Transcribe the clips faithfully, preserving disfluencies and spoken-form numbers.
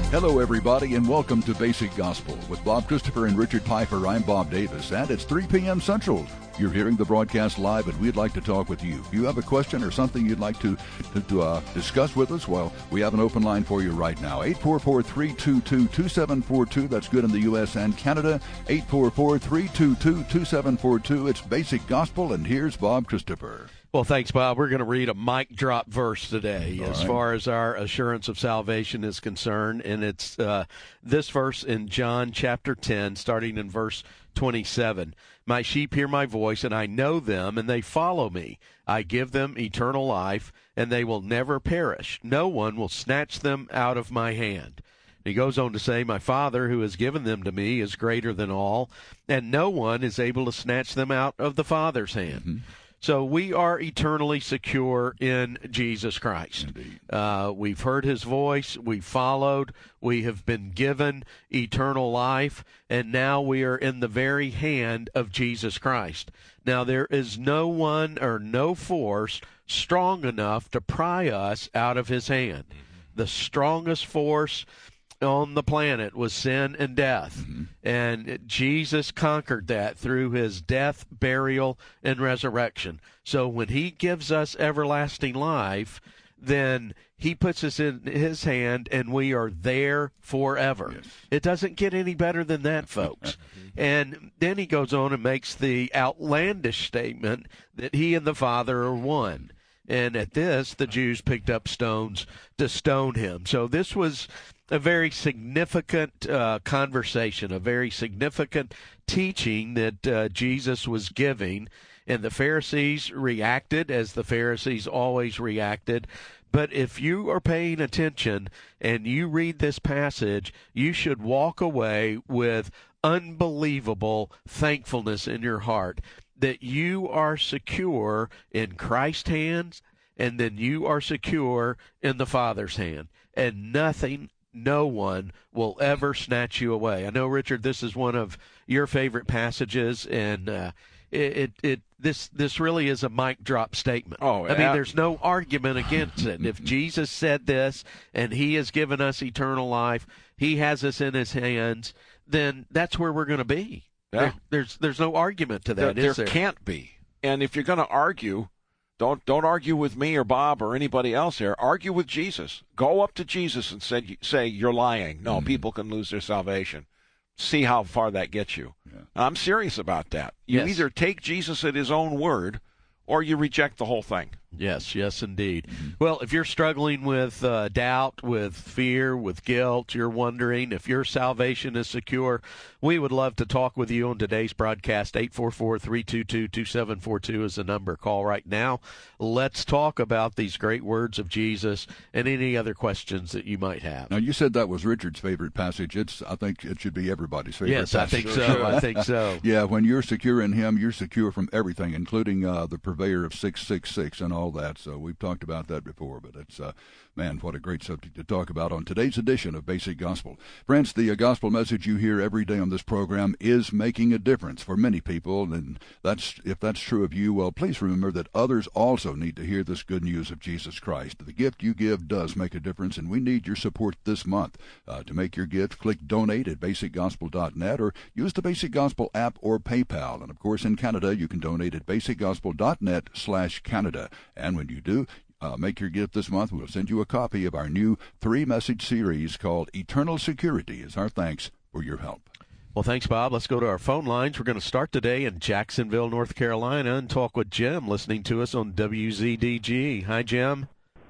Hello, everybody, and welcome to Basic Gospel. With Bob Christopher and Richard Piper, I'm Bob Davis, and it's three p.m. Central. You're hearing the broadcast live, and we'd like to talk with you. If you have a question or something you'd like to, to, to uh, discuss with us, well, we have an open line for you right now. eight four four, three two two, two seven four two. That's good in the U S and Canada. eight four four, three two two, two seven four two. It's Basic Gospel, and here's Bob Christopher. Well, thanks, Bob. We're going to read a mic drop verse today All as right. far as our assurance of salvation is concerned, and it's uh, this verse in John chapter ten, starting in verse twenty-seven. My sheep hear my voice, and I know them, and they follow me. I give them eternal life, and they will never perish. No one will snatch them out of my hand. He goes on to say, my Father who has given them to me is greater than all, and no one is able to snatch them out of the Father's hand. Mm-hmm. So we are eternally secure in Jesus Christ. Uh, we've heard his voice, we've followed, we have been given eternal life, and now we are in the very hand of Jesus Christ. Now there is no one or no force strong enough to pry us out of his hand. The strongest force on the planet was sin and death. Mm-hmm. And Jesus conquered that through his death, burial, and resurrection. So when he gives us everlasting life, then he puts us in his hand and we are there forever. Yes. It doesn't get any better than that, folks. And then he goes on and makes the outlandish statement that he and the Father are one. And at this, the Jews picked up stones to stone him. So this was a very significant uh, conversation, a very significant teaching that uh, Jesus was giving. And the Pharisees reacted as the Pharisees always reacted. But if you are paying attention and you read this passage, you should walk away with unbelievable thankfulness in your heart that you are secure in Christ's hands, and then you are secure in the Father's hand. And nothing, no one will ever snatch you away. I know, Richard, this is one of your favorite passages, and uh, it, it, it this this really is a mic drop statement. Oh, I mean, there's no argument against it. If Jesus said this, and he has given us eternal life, he has us in his hands, then that's where we're going to be. Yeah. There, there's there's no argument to that, there, is there? There can't be. And if you're going to argue, don't don't argue with me or Bob or anybody else here. Argue with Jesus. Go up to Jesus and say, say you're lying. No, mm-hmm. people can lose their salvation. See how far that gets you. Yeah. I'm serious about that. You yes. either take Jesus at his own word or you reject the whole thing. Yes, yes, indeed. Mm-hmm. Well, if you're struggling with uh, doubt, with fear, with guilt, you're wondering if your salvation is secure, we would love to talk with you on today's broadcast. eight four four, three two two, two seven four two is the number. Call right now. Let's talk about these great words of Jesus and any other questions that you might have. Now, you said that was Richard's favorite passage. It's, I think it should be everybody's favorite yes, passage. Yes, I think so. I think so. Yeah, when you're secure in him, you're secure from everything, including uh, the purveyor of six six six and all that. So we've talked about that before, but it's, uh, man, what a great subject to talk about on today's edition of Basic Gospel. Friends, the uh, gospel message you hear every day on this program is making a difference for many people, and that's if that's true of you, well, please remember that others also need to hear this good news of Jesus Christ. The gift you give does make a difference, and we need your support this month. Uh, to make your gift, click Donate at basic gospel dot net or use the Basic Gospel app or PayPal. And, of course, in Canada, you can donate at basic gospel dot net slash Canada. And when you do, Uh, make your gift this month. We'll send you a copy of our new three-message series called Eternal Security as our thanks for your help. Well, thanks, Bob. Let's go to our phone lines. We're going to start today in Jacksonville, North Carolina, and talk with Jim, listening to us on W Z D G. Hi, Jim.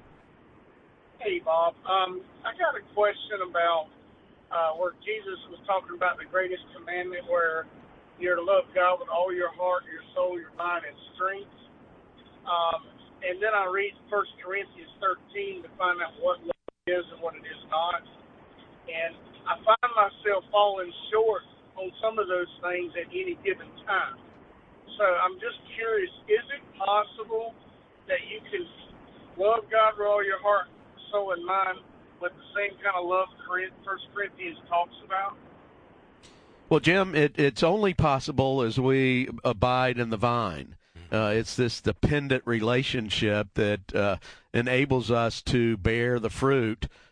Hey, Bob. Um, I got a question about uh, where Jesus was talking about the greatest commandment, where you're to love God with all your heart, your soul, your mind, and strength. Um, and then I read First Corinthians thirteen to find out what love is and what it is not. And I find myself falling short on some of those things at any given time. So I'm just curious, is it possible that you can love God with all your heart, soul, and mind with the same kind of love First Corinthians talks about? Well, Jim, it, it's only possible as we abide in the vine. Uh, it's this dependent relationship that uh, enables us to bear the fruit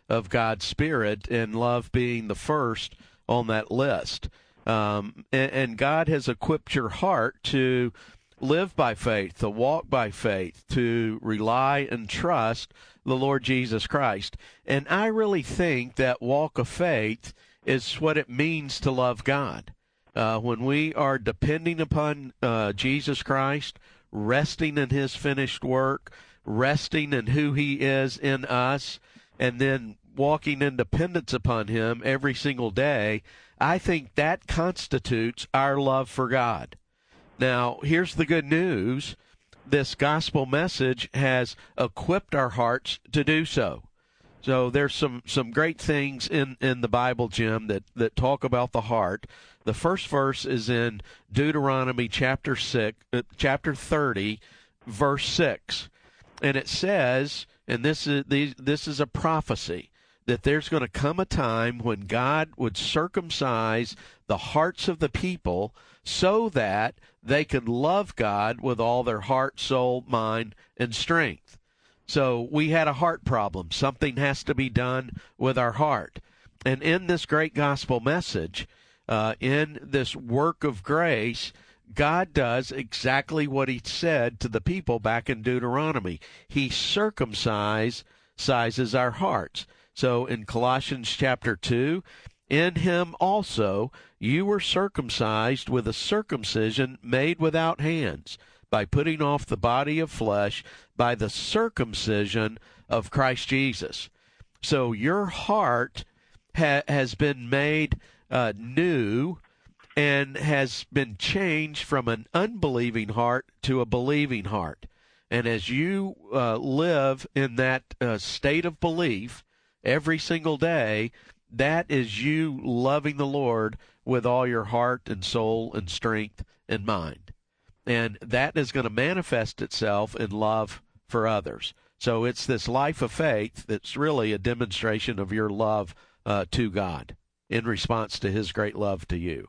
of God's Spirit, and love being the first on that list. Um, and, and God has equipped your heart to live by faith, to walk by faith, to rely and trust the Lord Jesus Christ. And I really think that walk of faith is what it means to love God. Uh, when we are depending upon uh, Jesus Christ, resting in his finished work, resting in who he is in us, and then walking in dependence upon him every single day, I think that constitutes our love for God. Now, here's the good news. This gospel message has equipped our hearts to do so. So there's some, some great things in, in the Bible, Jim, that, that talk about the heart. The first verse is in Deuteronomy chapter six, uh, chapter thirty, verse six, and it says, and this is these, this is a prophecy, that there's going to come a time when God would circumcise the hearts of the people so that they could love God with all their heart, soul, mind, and strength. So we had a heart problem. Something has to be done with our heart. And in this great gospel message, uh, in this work of grace, God does exactly what he said to the people back in Deuteronomy. He circumcises sizes our hearts. So in Colossians chapter two, in him also you were circumcised with a circumcision made without hands, by putting off the body of flesh by the circumcision of Christ Jesus. So your heart ha- has been made uh, new and has been changed from an unbelieving heart to a believing heart. And as you uh, live in that uh, state of belief every single day, that is you loving the Lord with all your heart and soul and strength and mind. And that is going to manifest itself in love for others. So it's this life of faith that's really a demonstration of your love uh, to God in response to his great love to you.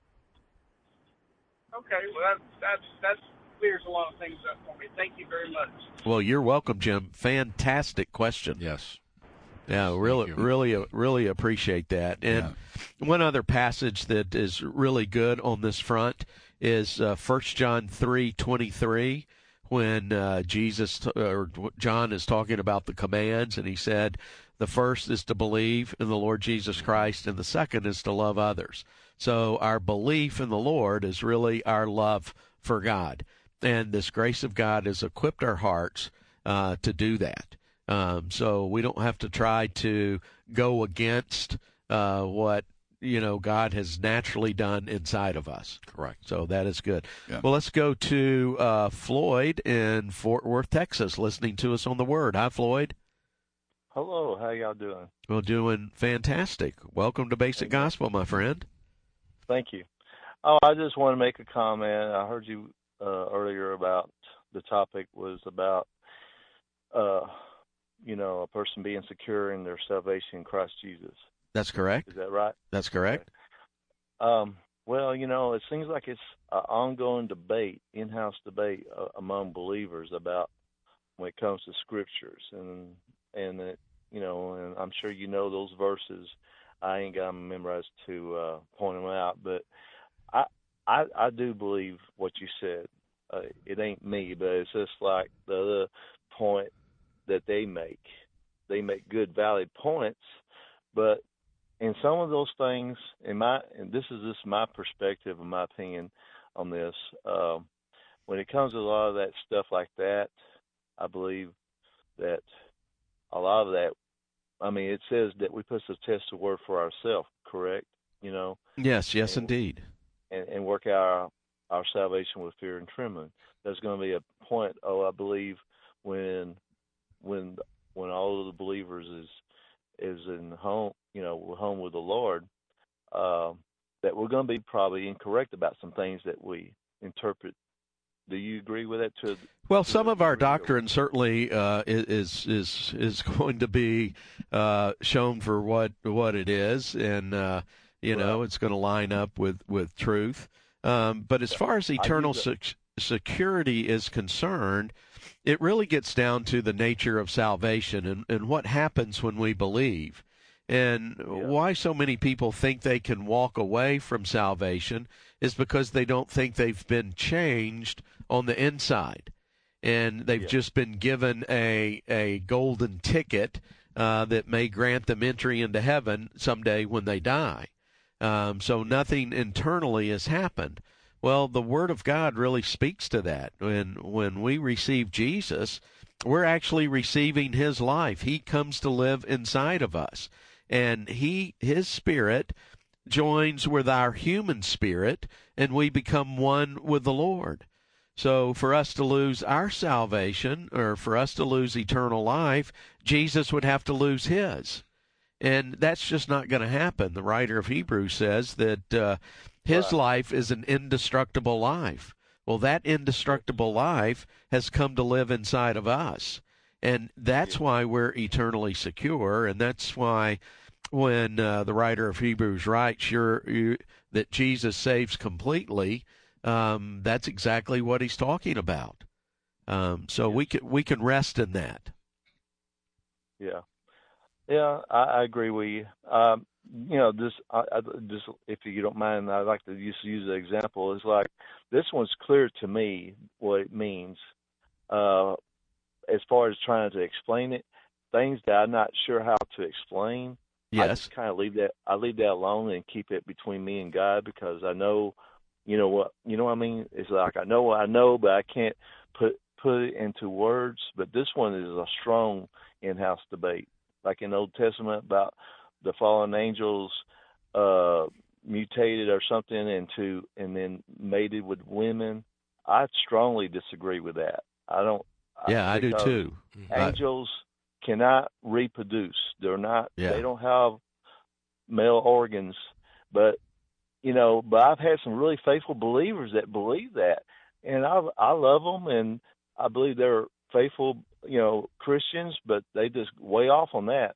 Okay, well, that that's, that's clears a lot of things up for me. Thank you very much. Well, you're welcome, Jim. Fantastic question. Yes. Yeah, really, really, really appreciate that. And yeah. One other passage that is really good on this front is uh, First John three twenty-three, when uh, Jesus t- or John is talking about the commands, and he said the first is to believe in the Lord Jesus Christ, and the second is to love others. So our belief in the Lord is really our love for God, and this grace of God has equipped our hearts uh, to do that. Um, so we don't have to try to go against uh, what, you know, God has naturally done inside of us. Correct. So that is good. Yeah. Well, let's go to uh, Floyd in Fort Worth, Texas, listening to us on the Word. Hi, Floyd. Hello. How y'all doing? Well, doing fantastic. Welcome to Basic Amen. Gospel, my friend. Thank you. Oh, I just want to make a comment. I heard you uh, earlier about the topic was about uh, you know, a person being secure in their salvation in Christ Jesus. That's correct. Is that right? That's correct. Okay. Um, well, you know, it seems like it's an ongoing debate, in-house debate uh, among believers about when it comes to scriptures, and and it, you know, and I'm sure you know those verses. I ain't got them memorized to uh, point them out, but I I, I do believe what you said. Uh, it ain't me, but it's just like the other point that they make. They make good, valid points, but in some of those things, in my, and this is just my perspective and my opinion on this, um, when it comes to a lot of that stuff like that, I believe that a lot of that, I mean, it says that we put to test the word for ourselves, correct? You know? Yes, yes, and, indeed. And, and work out our, our salvation with fear and trembling. There's going to be a point, oh, I believe, when when when all of the believers is is in home, you know, we're home with the Lord, uh, that we're going to be probably incorrect about some things that we interpret. Do you agree with that? To well, to some of our degree, or- doctrine certainly uh, is is is going to be uh, shown for what what it is, and uh, you Right. know, it's going to line up with with truth. Um, but as far as eternal sec- security is concerned, it really gets down to the nature of salvation and, and what happens when we believe. And yeah. why so many people think they can walk away from salvation is because they don't think they've been changed on the inside. And they've yeah. just been given a, a golden ticket uh, that may grant them entry into heaven someday when they die. Um, so nothing internally has happened. Well, the Word of God really speaks to that. When when we receive Jesus, we're actually receiving His life. He comes to live inside of us. And he His Spirit joins with our human spirit, and we become one with the Lord. So for us to lose our salvation, or for us to lose eternal life, Jesus would have to lose His. And that's just not going to happen. The writer of Hebrews says that uh, His right. life is an indestructible life. Well, that indestructible life has come to live inside of us. And that's yeah. why we're eternally secure, and that's why when uh, the writer of Hebrews writes you're, you, that Jesus saves completely, um, that's exactly what he's talking about. Um, so yeah. we can we can rest in that. Yeah. Yeah, I, I agree with you. Um, you know, this, I, I, just if you don't mind, I'd like to just use the example. It's like this one's clear to me what it means. Uh, as far as trying to explain it, things that I'm not sure how to explain, yes. I just kind of leave that. I leave that alone and keep it between me and God, because I know, you know what, you know what I mean. It's like I know what I know, but I can't put put it into words. But this one is a strong in-house debate. Like in the Old Testament about the fallen angels uh, mutated or something into and then mated with women. I strongly disagree with that. I don't. Yeah, I, I do too. Angels I... cannot reproduce. They're not. Yeah. They don't have male organs. But you know, but I've had some really faithful believers that believe that, and I I love them, and I believe they're faithful, you know, Christians, but they just way off on that.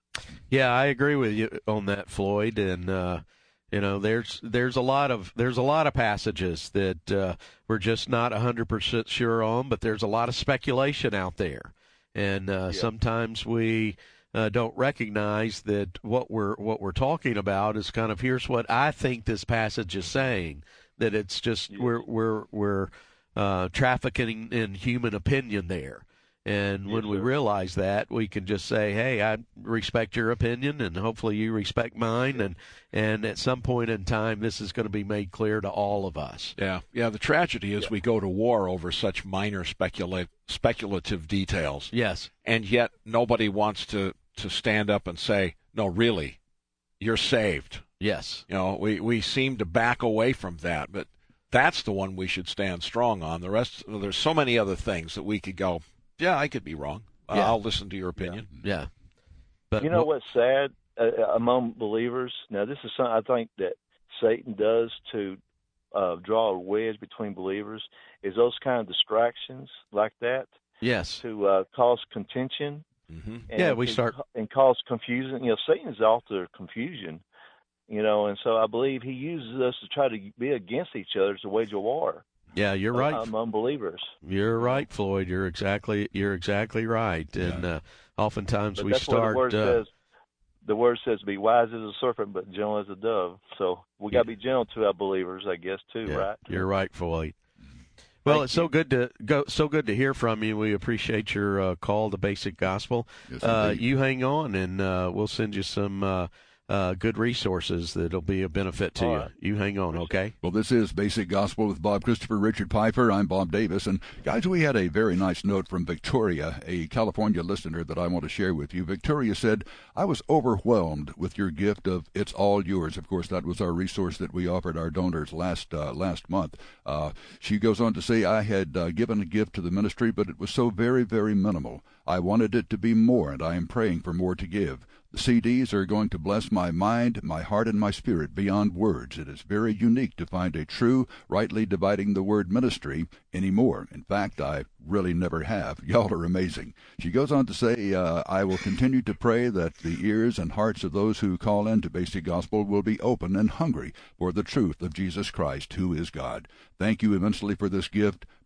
Yeah, I agree with you on that, Floyd. And uh, you know, there's there's a lot of there's a lot of passages that uh, we're just not a hundred percent sure on, but there's a lot of speculation out there, and uh, yeah. sometimes we uh, don't recognize that what we're what we're talking about is kind of here's what I think this passage is saying. That it's just yeah. we're we're we're Uh, trafficking in human opinion there. And yes, when we sir. realize that, we can just say, hey, I respect your opinion, and hopefully you respect mine, and, and at some point in time, this is going to be made clear to all of us. Yeah, yeah. The tragedy is yeah. we go to war over such minor specula- speculative details. Yes. And yet nobody wants to, to stand up and say, no, really, you're saved. Yes. You know, we, we seem to back away from that, but that's the one we should stand strong on. The rest, well, there's so many other things that we could go, yeah, I could be wrong. Uh, yeah. I'll listen to your opinion. Yeah. yeah. But you know well, what's sad uh, among believers? Now, this is something I think that Satan does to uh, draw a wedge between believers, is those kind of distractions like that. Yes. To uh, cause contention. Mm-hmm. And yeah, we to, start. And cause confusion. You know, Satan's the author of confusion. You know, and so I believe he uses us to try to be against each other to wage a war. Yeah, you're right. Among believers. You're right, Floyd. You're exactly you're exactly right. And yeah. uh, oftentimes but we that's start. What the word uh, says. The word says, "Be wise as a serpent, but gentle as a dove." So we got to be gentle to our believers, I guess, too. Yeah, right? You're right, Floyd. Well, Thank it's you. so good to go. So good to hear from you. We appreciate your uh, call to Basic Gospel. Yes, uh, you hang on, and uh, we'll send you some. Uh, Uh, good resources that'll be a benefit to All you. right. You hang on, okay? Well, this is Basic Gospel with Bob Christopher, Richard Piper. I'm Bob Davis. And, guys, we had a very nice note from Victoria, a California listener that I want to share with you. Victoria said, I was overwhelmed with your gift of It's All Yours. Of course, that was our resource that we offered our donors last uh, last month. Uh, she goes on to say, I had uh, given a gift to the ministry, but it was so very, very minimal. I wanted it to be more, and I am praying for more to give. The C Ds are going to bless my mind, my heart, and my spirit beyond words. It is very unique to find a true, rightly dividing the word ministry anymore. In fact, I really never have. Y'all are amazing. She goes on to say, uh, I will continue to pray that the ears and hearts of those who call into Basic Gospel will be open and hungry for the truth of Jesus Christ, who is God. Thank you immensely for this gift.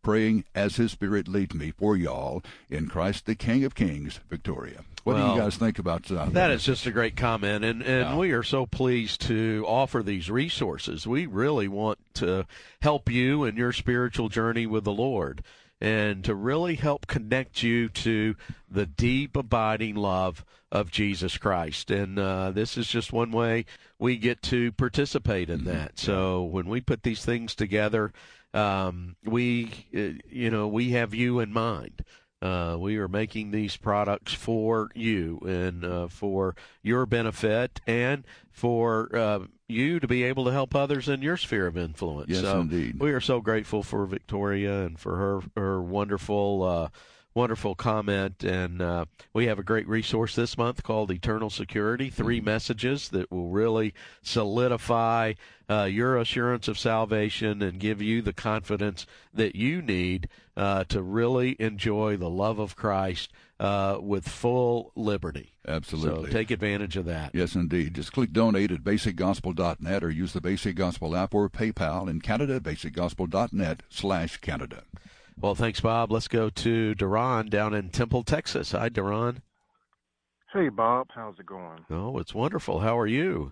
praying as His Spirit leads me for y'all in Christ the King of Kings, Victoria. What well, do you guys think about uh, that? That is just a great comment, and, and yeah. we are so pleased to offer these resources. We really want to help you in your spiritual journey with the Lord and to really help connect you to the deep, abiding love of Jesus Christ. And uh, this is just one way we get to participate in that. So when we put these things together, um, we, uh, you know, we have you in mind. Uh, we are making these products for you and uh, for your benefit and for uh, you to be able to help others in your sphere of influence. Yes, so indeed. We are so grateful for Victoria and for her, her wonderful uh, wonderful comment. And uh, we have a great resource this month called Eternal Security, three mm-hmm. messages that will really solidify uh, your assurance of salvation and give you the confidence that you need uh, to really enjoy the love of Christ uh, with full liberty. Absolutely. So take advantage of that. Yes, indeed. Just click donate at basic gospel dot net or use the Basic Gospel app or PayPal in Canada, basic gospel dot net slash Canada. Well, thanks, Bob. Let's go to Duran down in Temple, Texas. Hi, Duran. Hey, Bob. How's it going? Oh, it's wonderful. How are you?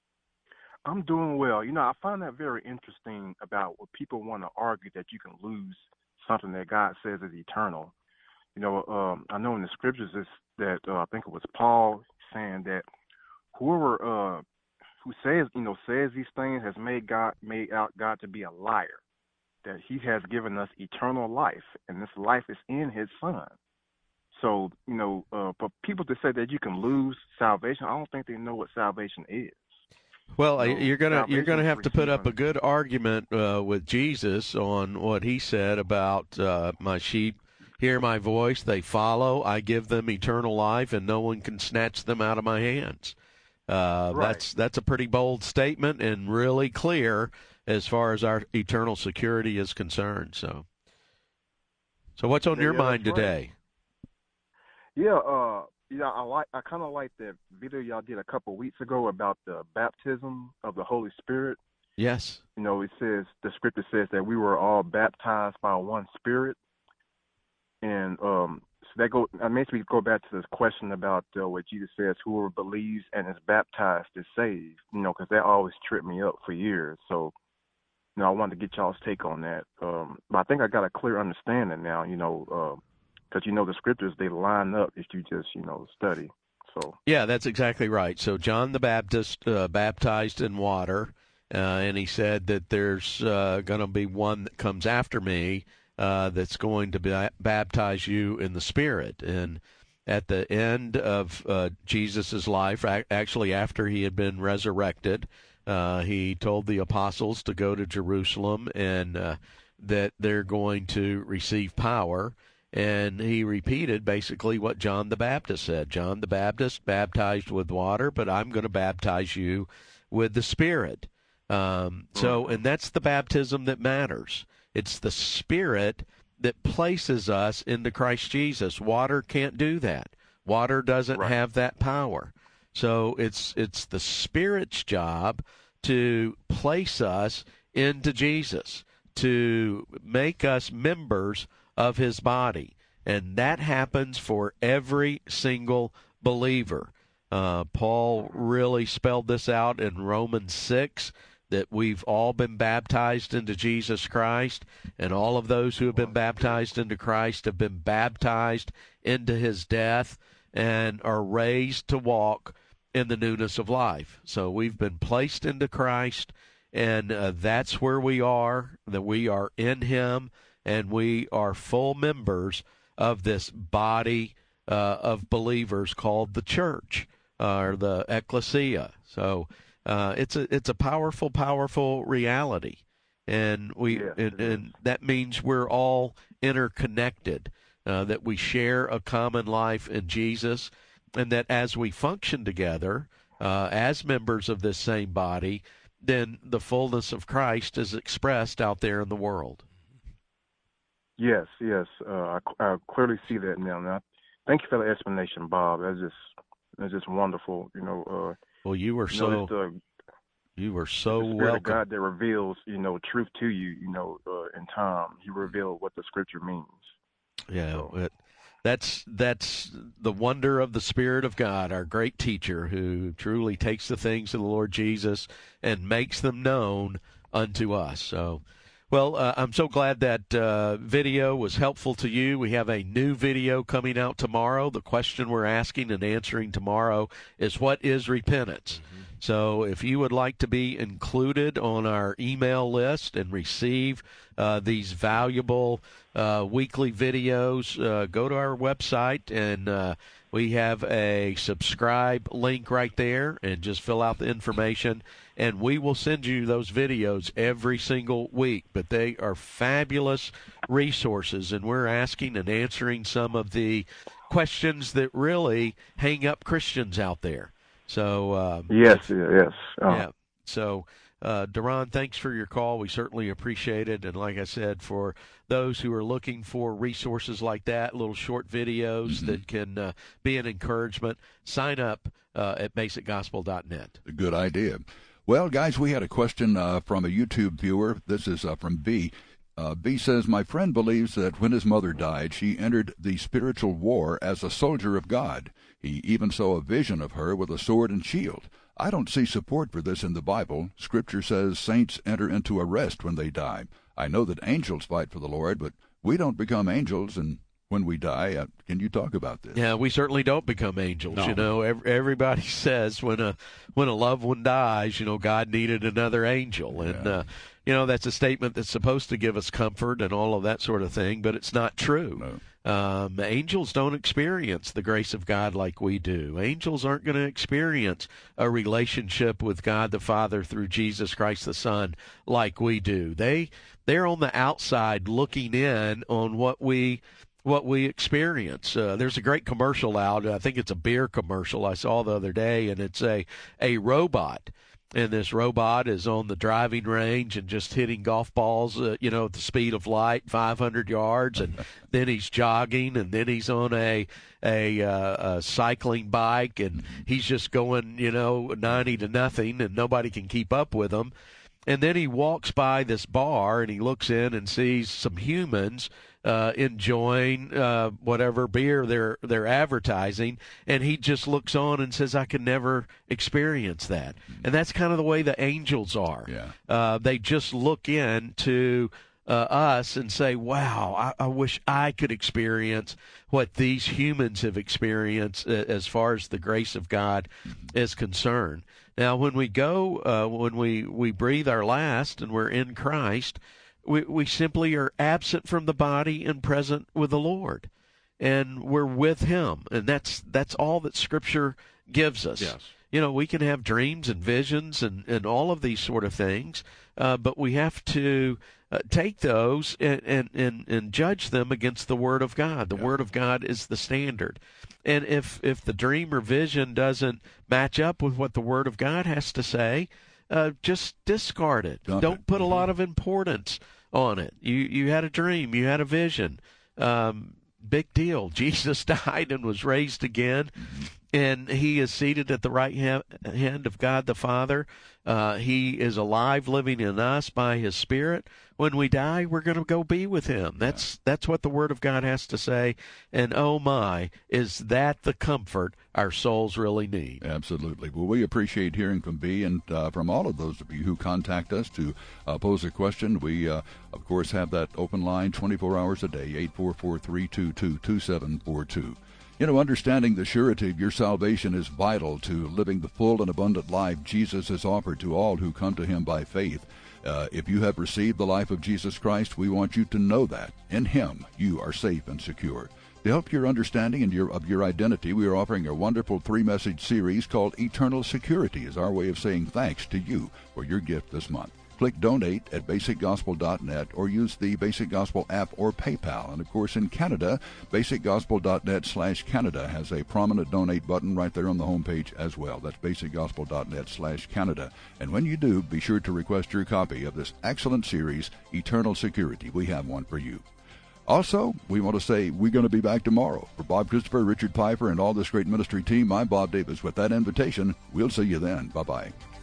I'm doing well. You know, I find that very interesting about what people want to argue that you can lose something that God says is eternal. You know, um, I know in the scriptures is that uh, I think it was Paul saying that whoever uh, who says, you know, says these things has made God made out God to be a liar. That He has given us eternal life, and this life is in His Son. So, you know, uh, for people to say that you can lose salvation, I don't think they know what salvation is. Well, you know, you're gonna you're gonna have to put up a good argument uh, with Jesus on what He said about uh, my sheep hear my voice, they follow, I give them eternal life, and no one can snatch them out of my hands. Uh, right. That's that's a pretty bold statement and really clear as far as our eternal security is concerned. So, so what's on yeah, your yeah, mind right. today? Yeah, uh, yeah, I like. I kind of like that video y'all did a couple weeks ago about the baptism of the Holy Spirit. Yes. You know, it says the scripture says that we were all baptized by one Spirit, and um, so that go. That makes me go back to this question about uh, what Jesus says: "Whoever believes and is baptized is saved." You know, because that always tripped me up for years. So. You know, I wanted to get y'all's take on that. Um, but I think I got a clear understanding now, you know, because, uh, you know, the scriptures, they line up if you just, you know, study. So yeah, that's exactly right. So John the Baptist uh, baptized in water, uh, and he said that there's uh, going to be one that comes after me uh, that's going to be, baptize you in the Spirit. And at the end of uh, Jesus' life, actually after he had been resurrected, Uh, he told the apostles to go to Jerusalem and uh, that they're going to receive power. And he repeated basically what John the Baptist said. John the Baptist baptized with water, but I'm going to baptize you with the Spirit. Um, so, and that's the baptism that matters. It's the Spirit that places us into Christ Jesus. Water can't do that. Water doesn't right. have that power. So it's it's the Spirit's job to place us into Jesus, to make us members of His body. And that happens for every single believer. Uh, Paul really spelled this out in Romans six, that we've all been baptized into Jesus Christ, and all of those who have been baptized into Christ have been baptized into His death and are raised to walk in the newness of life. So we've been placed into Christ, and uh, that's where we are, that we are in Him, and we are full members of this body uh, of believers called the church, uh, or the ecclesia. So uh, it's a it's a powerful, powerful reality, and we yes, and, and that means we're all interconnected, uh, that we share a common life in Jesus. And that as we function together uh, as members of this same body, then the fullness of Christ is expressed out there in the world. Yes, yes. Uh, I, I clearly see that now. now. Thank you for the explanation, Bob. That's just, that's just wonderful. You know. Uh, well, you were you so know, uh, You were so the Spirit welcome. of God that reveals, you know, truth to you, you know, uh, in time. He revealed what the Scripture means. Yeah, So. it, that's that's the wonder of the Spirit of God, our great teacher, who truly takes the things of the Lord Jesus and makes them known unto us. So, well, uh, I'm so glad that uh, video was helpful to you. We have a new video coming out tomorrow. The question we're asking and answering tomorrow is, what is repentance? Mm-hmm. So if you would like to be included on our email list and receive uh, these valuable uh, weekly videos, uh, go to our website, and uh, we have a subscribe link right there, and just fill out the information, and we will send you those videos every single week. But they are fabulous resources, and we're asking and answering some of the questions that really hang up Christians out there. So uh, yes, yes, oh. yeah. So, uh, Duran, thanks for your call. We certainly appreciate it. And like I said, for those who are looking for resources like that, little short videos mm-hmm. that can uh, be an encouragement, sign up uh, at basic gospel dot net. A good idea. Well, guys, we had a question uh, from a YouTube viewer. This is uh, from B. Uh, B says, my friend believes that when his mother died, she entered the spiritual war as a soldier of God. He even saw a vision of her with a sword and shield. I don't see support for this in the Bible. Scripture says saints enter into a rest when they die. I know that angels fight for the Lord, but we don't become angels, and when we die, uh, can you talk about this? Yeah, we certainly don't become angels. No. You know, every, everybody says when a when a loved one dies, you know, God needed another angel, and yeah. uh, you know, that's a statement that's supposed to give us comfort and all of that sort of thing, but it's not true. No. Um, angels don't experience the grace of God like we do. Angels aren't going to experience a relationship with God the Father through Jesus Christ the Son like we do. They they're on the outside looking in on what we what we experience. Uh, there's a great commercial out. I think it's a beer commercial I saw the other day, and it's a a robot. And this robot is on the driving range and just hitting golf balls, uh, you know, at the speed of light, five hundred yards, and then he's jogging, and then he's on a a, uh, a cycling bike, and he's just going, you know, ninety to nothing, and nobody can keep up with him. And then he walks by this bar, and he looks in and sees some humans uh, enjoying uh, whatever beer they're they're advertising, and he just looks on and says, "I can never experience that." And that's kind of the way the angels are. Yeah. Uh, they just look in to uh, us and say, "Wow, I, I wish I could experience what these humans have experienced uh, as far as the grace of God is concerned." Now, when we go, uh, when we, we breathe our last and we're in Christ, we, we simply are absent from the body and present with the Lord, and we're with Him, and that's that's all that Scripture gives us. Yes. You know, we can have dreams and visions and, and all of these sort of things, uh, but we have to uh, take those and, and, and, and judge them against the Word of God. The yeah. Word of God is the standard. And if, if the dream or vision doesn't match up with what the Word of God has to say, uh, just discard it. Dump Don't it. put Mm-hmm. a lot of importance on it. You you had a dream. You had a vision. Um, big deal. Jesus died and was raised again, Mm-hmm. and He is seated at the right ha- hand of God the Father. Uh, he is alive, living in us by His Spirit. When we die, we're going to go be with Him. That's yeah. that's what the Word of God has to say. And oh my, is that the comfort our souls really need? Absolutely. Well, we appreciate hearing from B and uh, from all of those of you who contact us to uh, pose a question. We, uh, of course, have that open line twenty-four hours a day, eight four four, three two two, two seven four two. You know, understanding the surety of your salvation is vital to living the full and abundant life Jesus has offered to all who come to Him by faith. Uh, if you have received the life of Jesus Christ, we want you to know that in Him you are safe and secure. To help your understanding and your, of your identity, we are offering a wonderful three-message series called Eternal Security as our way of saying thanks to you for your gift this month. Click Donate at basic gospel dot net or use the Basic Gospel app or PayPal. And, of course, in Canada, basic gospel dot net slash Canada has a prominent Donate button right there on the homepage as well. That's basic gospel dot net slash Canada. And when you do, be sure to request your copy of this excellent series, Eternal Security. We have one for you. Also, we want to say we're going to be back tomorrow. For Bob Christopher, Richard Piper, and all this great ministry team, I'm Bob Davis. With that invitation, we'll see you then. Bye-bye.